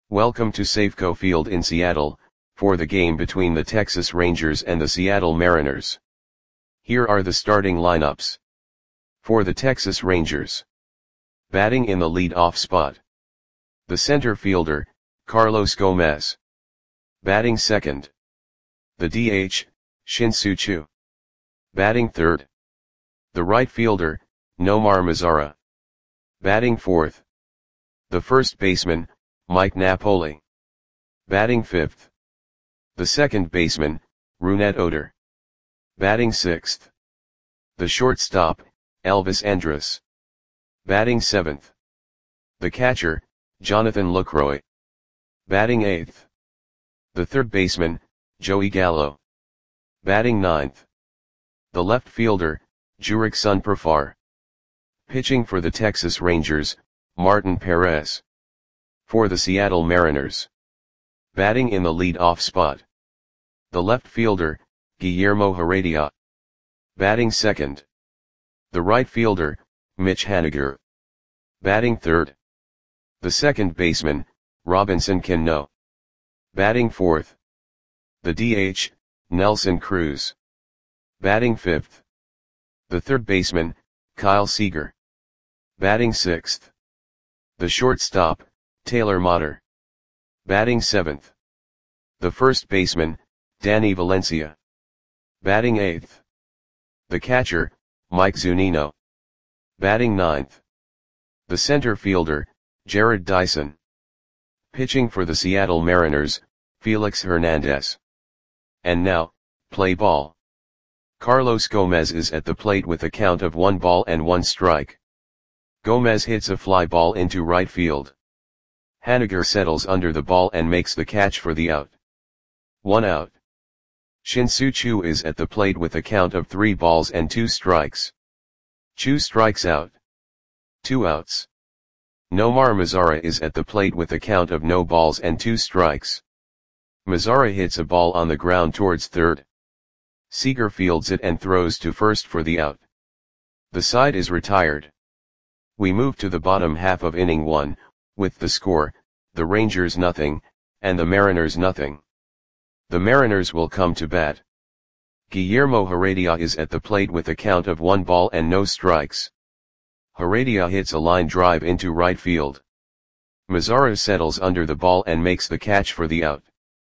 Welcome to Safeco Field in Seattle, for the game between the Texas Rangers and the Seattle Mariners. Here are the starting lineups. For the Texas Rangers. Batting in the lead-off spot. The center fielder, Carlos Gomez. Batting second. The DH, Shin-Soo Choo. Batting third. The right fielder, Nomar Mazara. Batting fourth. The first baseman, Mike Napoli. Batting fifth. The second baseman, Rougned Odor. Batting sixth. The shortstop, Elvis Andrus. Batting seventh. The catcher, Jonathan Lucroy. Batting eighth. The third baseman, Joey Gallo. Batting ninth. The left fielder, Jurickson Profar. Pitching for the Texas Rangers, Martin Perez. For the Seattle Mariners. Batting in the lead-off spot. The left fielder, Guillermo Heredia. Batting second. The right fielder, Mitch Haniger. Batting third. The second baseman, Robinson Cano. Batting fourth. The DH, Nelson Cruz. Batting fifth. The third baseman, Kyle Seager. Batting sixth. The shortstop, Taylor Motter. Batting seventh. The first baseman, Danny Valencia. Batting eighth. The catcher, Mike Zunino. Batting ninth. The center fielder, Jared Dyson. Pitching for the Seattle Mariners, Felix Hernandez. And now, play ball. Carlos Gomez is at the plate with a count of 1-1 strike. Gomez hits a fly ball into right field. Haniger settles under the ball and makes the catch for the out. 1 out. Shin-Soo Choo is at the plate with a count of 3-2 strikes. Choo strikes out. 2 outs. Nomar Mazara is at the plate with a count of 0-2 strikes. Mazara hits a ball on the ground towards third. Seager fields it and throws to first for the out. The side is retired. We move to the bottom half of inning 1, with the score, the Rangers nothing, and the Mariners nothing. The Mariners will come to bat. Guillermo Heredia is at the plate with a count of 1 ball and no strikes. Heredia hits a line drive into right field. Mazara settles under the ball and makes the catch for the out.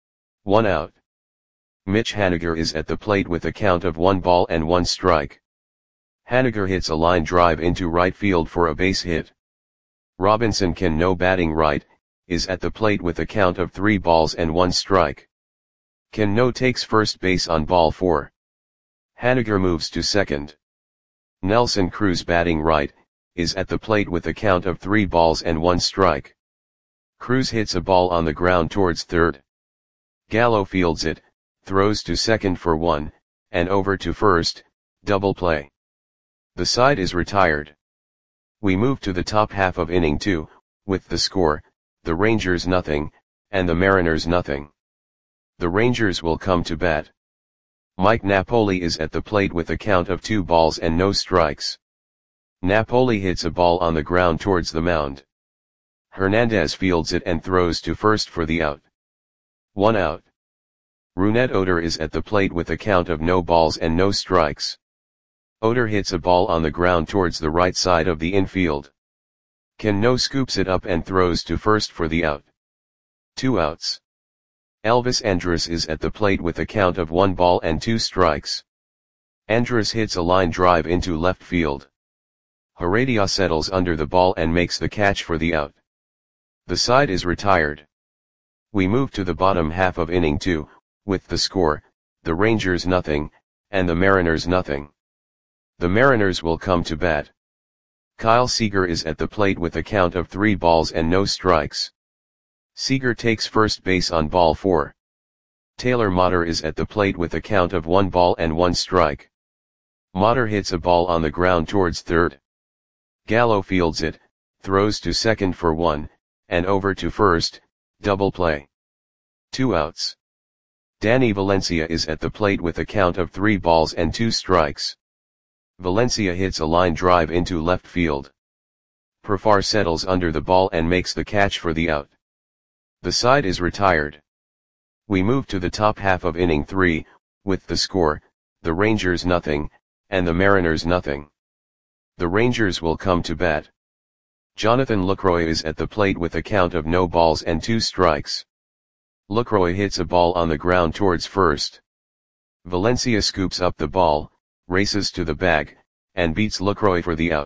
1 out. Mitch Haniger is at the plate with a count of 1-1 strike. Haniger hits a line drive into right field for a base hit. Robinson Cano, batting right, is at the plate with a count of 3-1 strike. Cano takes first base on ball 4. Haniger moves to second. Nelson Cruz, batting right, is at the plate with a count of 3-1 strike. Cruz hits a ball on the ground towards third. Gallo fields it, throws to second for 1, and over to first, double play. The side is retired. We move to the top half of inning 2, with the score, the Rangers nothing, and the Mariners nothing. The Rangers will come to bat. Mike Napoli is at the plate with a count of 2 balls and no strikes. Napoli hits a ball on the ground towards the mound. Hernandez fields it and throws to first for the out. 1 out. Rougned Odor is at the plate with a count of 0 balls and no strikes. Odor hits a ball on the ground towards the right side of the infield. Cano scoops it up and throws to first for the out. 2 outs. Elvis Andrus is at the plate with a count of 1-2 strikes. Andrus hits a line drive into left field. Heredia settles under the ball and makes the catch for the out. The side is retired. We move to the bottom half of inning 2, with the score, the Rangers nothing, and the Mariners nothing. The Mariners will come to bat. Kyle Seager is at the plate with a count of 3 balls and no strikes. Seager takes first base on ball 4. Taylor Motter is at the plate with a count of 1-1 strike. Motter hits a ball on the ground towards third. Gallo fields it, throws to second for 1, and over to first, double play. 2 outs. Danny Valencia is at the plate with a count of 3-2 strikes. Valencia hits a line drive into left field. Profar settles under the ball and makes the catch for the out. The side is retired. We move to the top half of inning 3, with the score, the Rangers nothing, and the Mariners nothing. The Rangers will come to bat. Jonathan Lucroy is at the plate with a count of no balls and 2 strikes. Lucroy hits a ball on the ground towards first. Valencia scoops up the ball, races to the bag, and beats Lucroy for the out.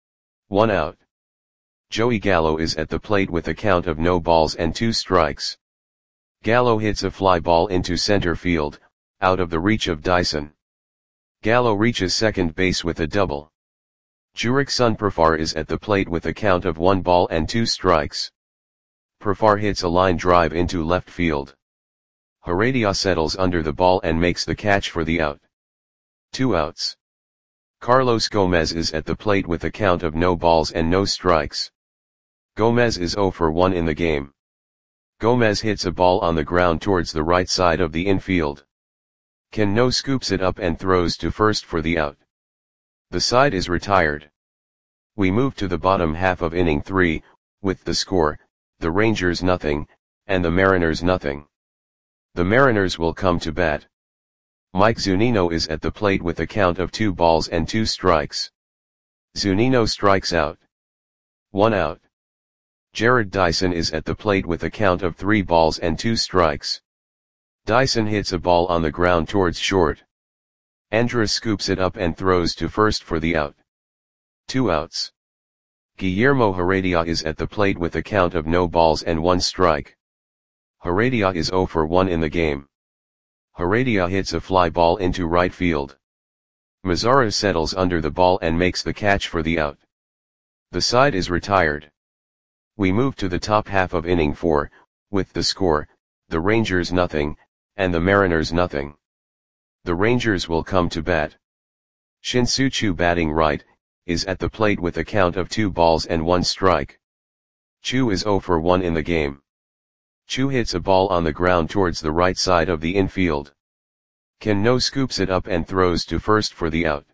1 out. Joey Gallo is at the plate with a count of no balls and 2 strikes. Gallo hits a fly ball into center field, out of the reach of Dyson. Gallo reaches second base with a double. Jurickson Profar is at the plate with a count of 1 ball and 2 strikes. Profar hits a line drive into left field. Heredia settles under the ball and makes the catch for the out. 2 outs. Carlos Gomez is at the plate with a count of no balls and no strikes. Gomez is 0 for 1 in the game. Gomez hits a ball on the ground towards the right side of the infield. Cano scoops it up and throws to first for the out. The side is retired. We move to the bottom half of inning 3, with the score, the Rangers nothing, and the Mariners nothing. The Mariners will come to bat. Mike Zunino is at the plate with a count of 2 balls and 2 strikes. Zunino strikes out. 1 out. Jared Dyson is at the plate with a count of 3 balls and 2 strikes. Dyson hits a ball on the ground towards short. Andrus scoops it up and throws to first for the out. 2 outs. Guillermo Heredia is at the plate with a count of no balls and 1 strike. Heredia is 0 for 1 in the game. Heredia hits a fly ball into right field. Mazara settles under the ball and makes the catch for the out. The side is retired. We move to the top half of inning 4, with the score, the Rangers nothing, and the Mariners nothing. The Rangers will come to bat. Shin-Soo Choo, batting right, is at the plate with a count of 2 balls and 1 strike. Choo is 0 for 1 in the game. Choo hits a ball on the ground towards the right side of the infield. Cano scoops it up and throws to first for the out.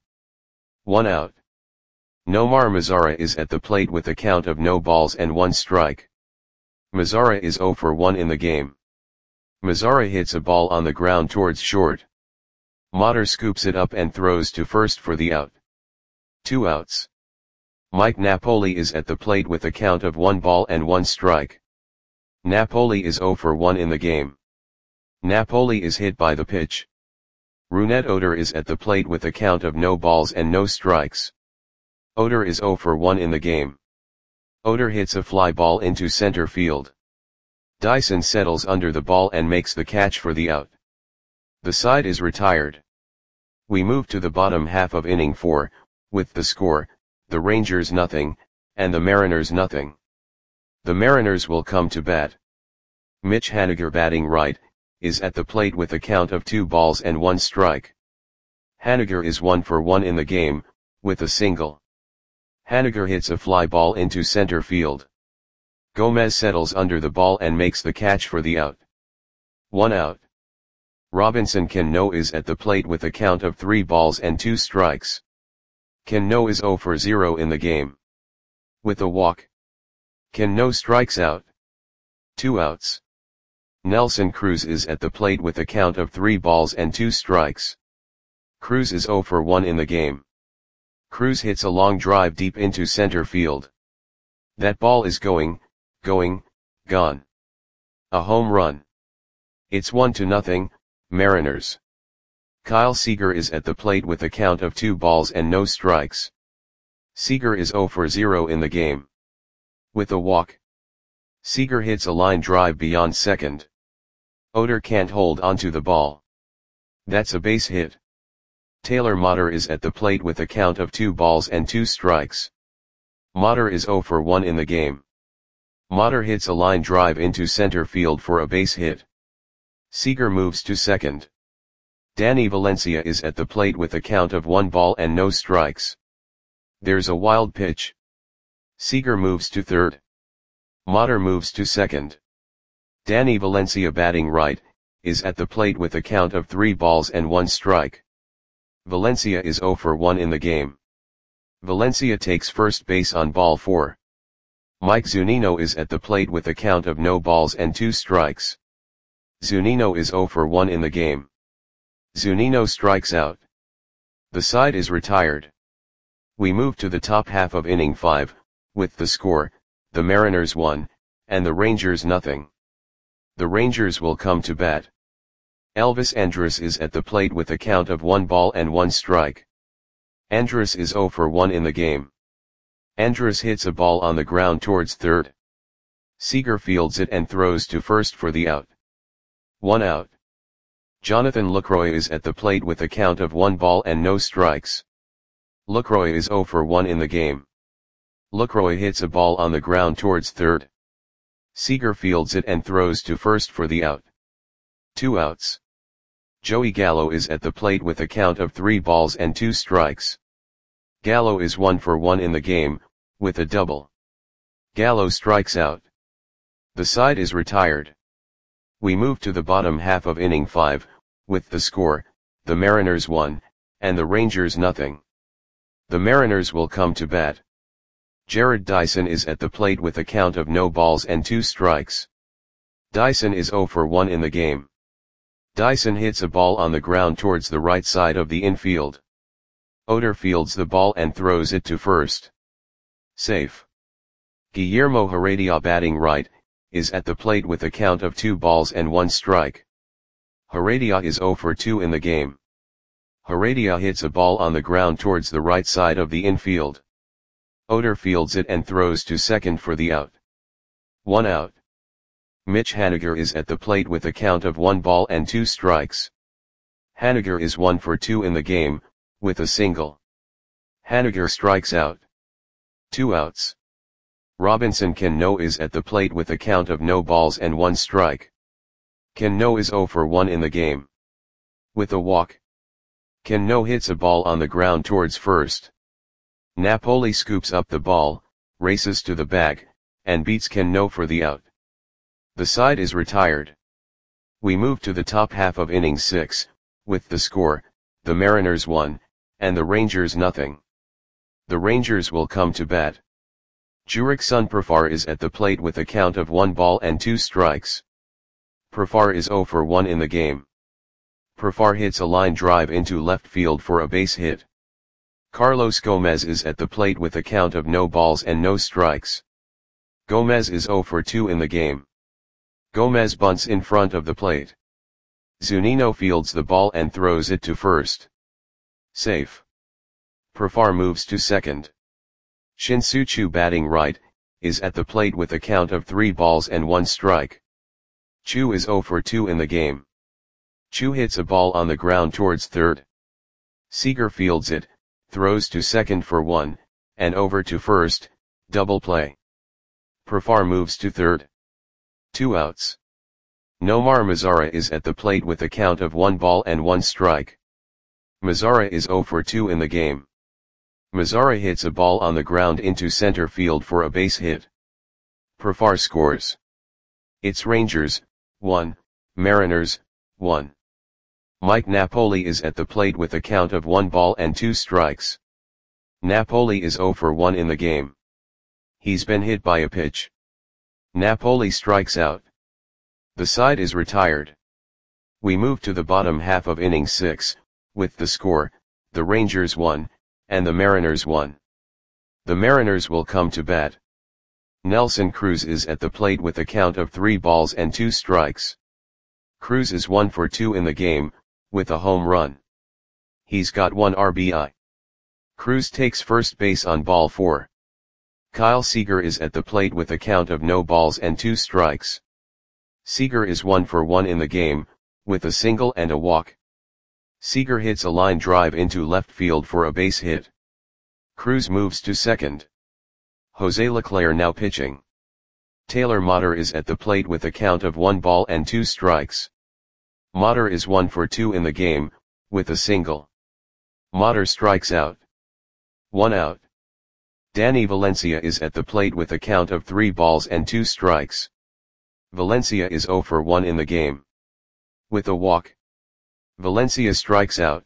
1 out. Nomar Mazara is at the plate with a count of no balls and 1 strike. Mazara is 0 for 1 in the game. Mazara hits a ball on the ground towards short. Motter scoops it up and throws to first for the out. 2 outs. Mike Napoli is at the plate with a count of 1 ball and 1 strike. Napoli is 0 for 1 in the game. Napoli is hit by the pitch. Rougned Odor is at the plate with a count of no balls and no strikes. Odor is 0 for 1 in the game. Odor hits a fly ball into center field. Dyson settles under the ball and makes the catch for the out. The side is retired. We move to the bottom half of inning 4, with the score, the Rangers nothing, and the Mariners nothing. The Mariners will come to bat. Mitch Haniger, batting right, is at the plate with a count of 2 balls and 1 strike. Haniger is 1 for 1 in the game, with a single. Haniger hits a fly ball into center field. Gomez settles under the ball and makes the catch for the out. 1 out. Robinson Cano is at the plate with a count of 3 balls and 2 strikes. Cano is 0 for 0 in the game. With a walk. Cano strikes out. 2 outs. Nelson Cruz is at the plate with a count of 3 balls and 2 strikes. Cruz is 0 for 1 in the game. Cruz hits a long drive deep into center field. That ball is gone. A home run. It's 1-0, Mariners. Kyle Seager is at the plate with a count of 2 balls and no strikes. Seager is 0 for 0 in the game. With a walk. Seager hits a line drive beyond second. Odor can't hold onto the ball. That's a base hit. Taylor Motter is at the plate with a count of 2 balls and 2 strikes. Motter is 0 for 1 in the game. Motter hits a line drive into center field for a base hit. Seager moves to second. Danny Valencia is at the plate with a count of 1 ball and no strikes. There's a wild pitch. Seager moves to third. Motter moves to second. Danny Valencia, batting right, is at the plate with a count of 3 balls and 1 strike. Valencia is 0 for 1 in the game. Valencia takes first base on ball 4. Mike Zunino is at the plate with a count of no balls and 2 strikes. Zunino is 0 for 1 in the game. Zunino strikes out. The side is retired. We move to the top half of inning 5, with the score, the Mariners 1, and the Rangers nothing. The Rangers will come to bat. Elvis Andrus is at the plate with a count of 1 ball and 1 strike. Andrus is 0 for 1 in the game. Andrus hits a ball on the ground towards third. Seager fields it and throws to first for the out. 1 out. Jonathan Lucroy is at the plate with a count of 1 ball and no strikes. Lucroy is 0 for 1 in the game. Lucroy hits a ball on the ground towards third. Seager fields it and throws to first for the out. 2 outs. Joey Gallo is at the plate with a count of 3 balls and 2 strikes. Gallo is 1 for 1 in the game, with a double. Gallo strikes out. The side is retired. We move to the bottom half of inning 5, with the score, the Mariners 1, and the Rangers nothing. The Mariners will come to bat. Jared Dyson is at the plate with a count of no balls and 2 strikes. Dyson is 0 for 1 in the game. Dyson hits a ball on the ground towards the right side of the infield. Oder fields the ball and throws it to first. Safe. Guillermo Heredia, batting right, is at the plate with a count of 2 balls and 1 strike. Heredia is 0 for 2 in the game. Heredia hits a ball on the ground towards the right side of the infield. Oder fields it and throws to second for the out. 1 out. Mitch Haniger is at the plate with a count of 1 ball and 2 strikes. Haniger is 1 for 2 in the game, with a single. Haniger strikes out. 2 outs. Robinson Cano is at the plate with a count of no balls and 1 strike. Cano is 0 for 1 in the game. With a walk. Cano hits a ball on the ground towards first. Napoli scoops up the ball, races to the bag, and beats Cano for the out. The side is retired. We move to the top half of inning 6, with the score, the Mariners 1, and the Rangers nothing. The Rangers will come to bat. Jurickson Profar is at the plate with a count of 1 ball and 2 strikes. Profar is 0 for 1 in the game. Profar hits a line drive into left field for a base hit. Carlos Gomez is at the plate with a count of no balls and no strikes. Gomez is 0 for 2 in the game. Gomez bunts in front of the plate. Zunino fields the ball and throws it to first. Safe. Profar moves to second. Shin-Soo Choo, batting right, is at the plate with a count of 3 balls and 1 strike. Choo is 0 for 2 in the game. Choo hits a ball on the ground towards third. Seager fields it, throws to second for 1, and over to first, double play. Profar moves to third. 2 outs. Nomar Mazara is at the plate with a count of 1 ball and 1 strike. Mazara is 0 for 2 in the game. Mazara hits a ball on the ground into center field for a base hit. Profar scores. It's Rangers, 1, Mariners, 1. Mike Napoli is at the plate with a count of 1 ball and 2 strikes. Napoli is 0 for 1 in the game. He's been hit by a pitch. Napoli strikes out. The side is retired. We move to the bottom half of inning 6, with the score, the Rangers 1, and the Mariners 1. The Mariners will come to bat. Nelson Cruz is at the plate with a count of 3 balls and 2 strikes. Cruz is 1 for 2 in the game, with a home run. He's got 1 RBI. Cruz takes first base on ball 4. Kyle Seager is at the plate with a count of no balls and 2 strikes. Seager is 1 for 1 in the game, with a single and a walk. Seager hits a line drive into left field for a base hit. Cruz moves to second. Jose Leclerc now pitching. Taylor Motter is at the plate with a count of 1 ball and 2 strikes. Motter is 1 for 2 in the game, with a single. Motter strikes out. 1 out. Danny Valencia is at the plate with a count of 3 balls and 2 strikes. Valencia is 0 for 1 in the game. With a walk. Valencia strikes out.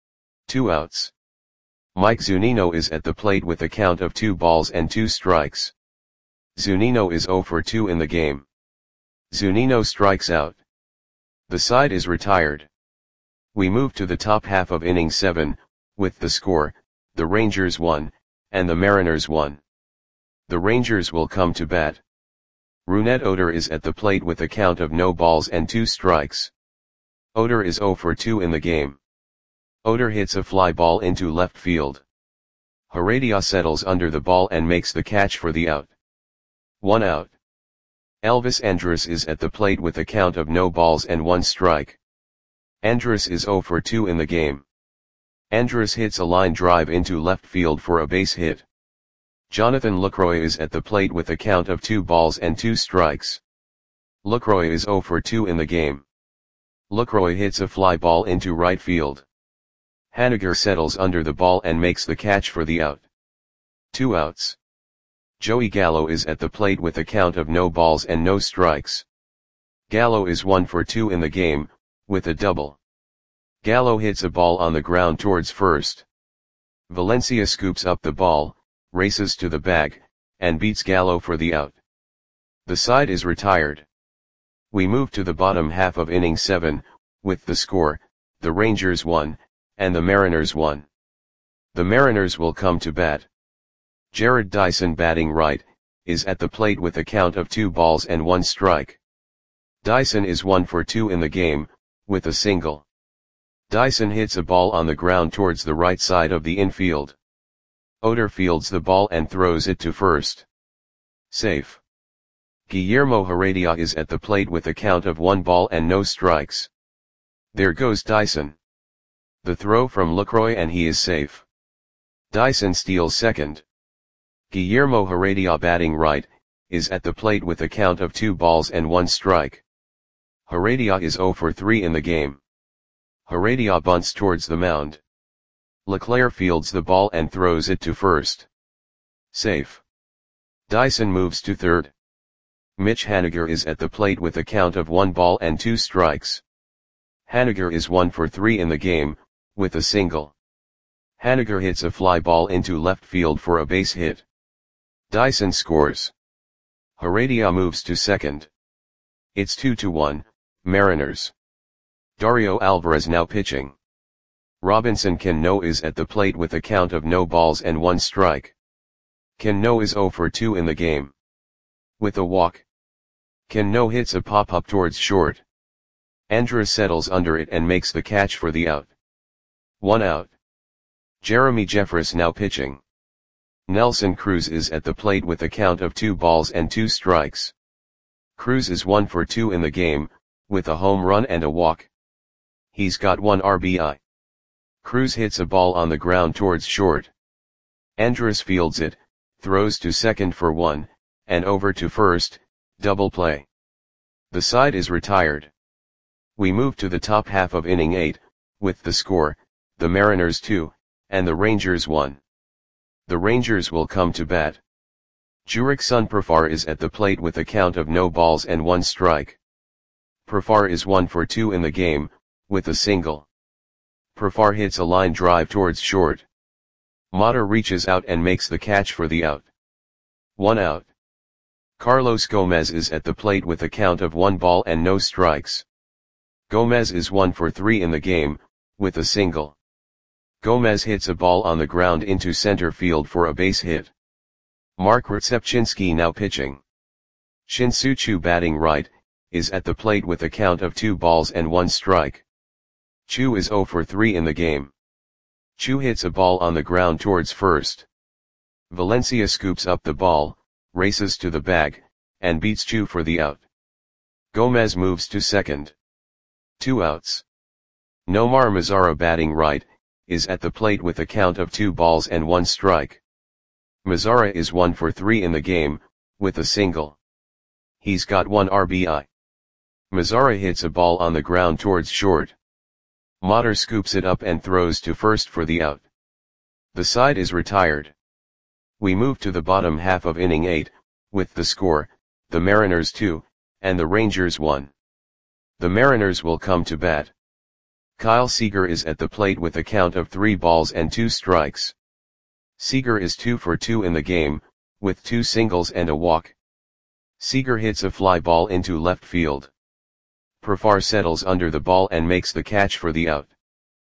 2 outs. Mike Zunino is at the plate with a count of 2 balls and 2 strikes. Zunino is 0 for 2 in the game. Zunino strikes out. The side is retired. We move to the top half of inning 7, with the score, the Rangers 1, and the Mariners 1. The Rangers will come to bat. Rougned Odor is at the plate with a count of no balls and 2 strikes. Odor is 0 for 2 in the game. Odor hits a fly ball into left field. Heredia settles under the ball and makes the catch for the out. 1 out. Elvis Andrus is at the plate with a count of no balls and 1 strike. Andrus is 0 for 2 in the game. Andrus hits a line drive into left field for a base hit. Jonathan Lucroy is at the plate with a count of 2 balls and 2 strikes. Lucroy is 0 for 2 in the game. Lucroy hits a fly ball into right field. Haniger settles under the ball and makes the catch for the out. 2 outs. Joey Gallo is at the plate with a count of no balls and no strikes. Gallo is 1 for 2 in the game, with a double. Gallo hits a ball on the ground towards first. Valencia scoops up the ball, races to the bag, and beats Gallo for the out. The side is retired. We move to the bottom half of inning 7, with the score, the Rangers 1, and the Mariners 1. The Mariners will come to bat. Jared Dyson, batting right, is at the plate with a count of 2 balls and 1 strike. Dyson is 1 for 2 in the game, with a single. Dyson hits a ball on the ground towards the right side of the infield. Odor fields the ball and throws it to first. Safe. Guillermo Heredia is at the plate with a count of 1 ball and no strikes. There goes Dyson. The throw from Lucroy and he is safe. Dyson steals second. Guillermo Heredia, batting right, is at the plate with a count of 2 balls and 1 strike. Heredia is 0 for 3 in the game. Heredia bunts towards the mound. Leclerc fields the ball and throws it to first. Safe. Dyson moves to third. Mitch Haniger is at the plate with a count of 1 ball and 2 strikes. Haniger is 1 for 3 in the game, with a single. Haniger hits a fly ball into left field for a base hit. Dyson scores. Heredia moves to second. It's 2-1, Mariners. Dario Alvarez now pitching. Robinson Cano is at the plate with a count of no balls and 1 strike. Cano is 0 for 2 in the game. With a walk. Cano hits a pop-up towards short. Andrus settles under it and makes the catch for the out. 1 out. Jeremy Jeffress now pitching. Nelson Cruz is at the plate with a count of 2 balls and 2 strikes. Cruz is 1 for 2 in the game, with a home run and a walk. He's got 1 RBI. Cruz hits a ball on the ground towards short. Andrus fields it, throws to second for 1, and over to first, double play. The side is retired. We move to the top half of inning 8, with the score, the Mariners 2, and the Rangers 1. The Rangers will come to bat. Jurickson Profar is at the plate with a count of no balls and 1 strike. Profar is 1 for 2 in the game, with a single. Profar hits a line drive towards short. Mata reaches out and makes the catch for the out. 1 out. Carlos Gomez is at the plate with a count of 1 ball and no strikes. Gomez is 1 for 3 in the game, with a single. Gomez hits a ball on the ground into center field for a base hit. Mark Rzepczynski now pitching. Shin-Soo Choo, batting right, is at the plate with a count of 2 balls and 1 strike. Choo is 0 for 3 in the game. Choo hits a ball on the ground towards first. Valencia scoops up the ball, races to the bag, and beats Choo for the out. Gomez moves to second. 2 outs. Nomar Mazara, batting right, is at the plate with a count of 2 balls and 1 strike. Mazara is 1 for 3 in the game, with a single. He's got 1 RBI. Mazara hits a ball on the ground towards short. Motter scoops it up and throws to first for the out. The side is retired. We move to the bottom half of inning 8, with the score, the Mariners 2, and the Rangers 1. The Mariners will come to bat. Kyle Seager is at the plate with a count of 3 balls and 2 strikes. Seager is 2 for 2 in the game, with 2 singles and a walk. Seager hits a fly ball into left field. Profar settles under the ball and makes the catch for the out.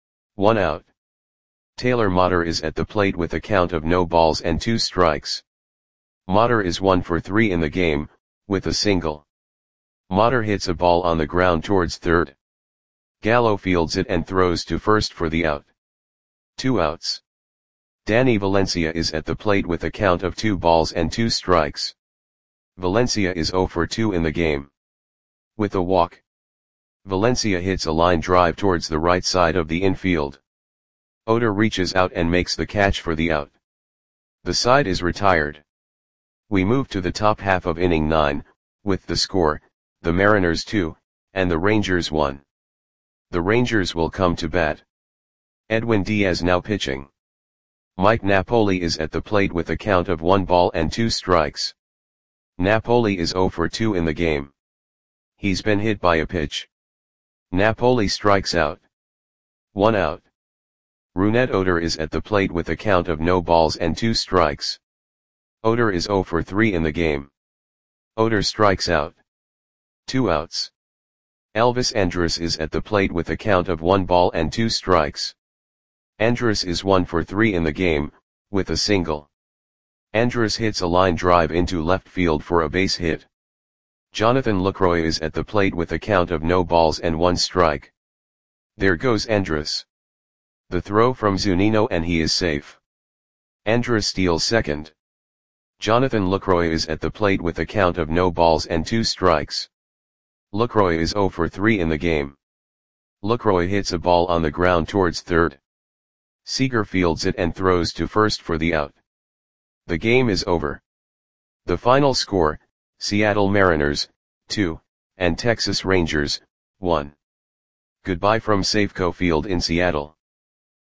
1 out. Taylor Motter is at the plate with a count of no balls and 2 strikes. Motter is 1 for 3 in the game, with a single. Motter hits a ball on the ground towards third. Gallo fields it and throws to first for the out. 2 outs. Danny Valencia is at the plate with a count of 2 balls and 2 strikes. Valencia is 0 for 2 in the game. With a walk. Valencia hits a line drive towards the right side of the infield. Oder reaches out and makes the catch for the out. The side is retired. We move to the top half of inning 9, with the score, the Mariners 2, and the Rangers 1. The Rangers will come to bat. Edwin Diaz now pitching. Mike Napoli is at the plate with a count of 1 ball and 2 strikes. Napoli is 0 for 2 in the game. He's been hit by a pitch. Napoli strikes out. 1 out. Rougned Oder is at the plate with a count of no balls and 2 strikes. Oder is 0 for 3 in the game. Oder strikes out. 2 outs. Elvis Andrus is at the plate with a count of 1 ball and 2 strikes. Andrus is 1 for 3 in the game, with a single. Andrus hits a line drive into left field for a base hit. Jonathan Lucroy is at the plate with a count of no balls and 1 strike. There goes Andrus. The throw from Zunino and he is safe. Andrus steals second. Jonathan Lucroy is at the plate with a count of no balls and 2 strikes. Lucroy is 0 for 3 in the game. Lucroy hits a ball on the ground towards third. Seager fields it and throws to first for the out. The game is over. The final score, Seattle Mariners, 2, and Texas Rangers, 1. Goodbye from Safeco Field in Seattle.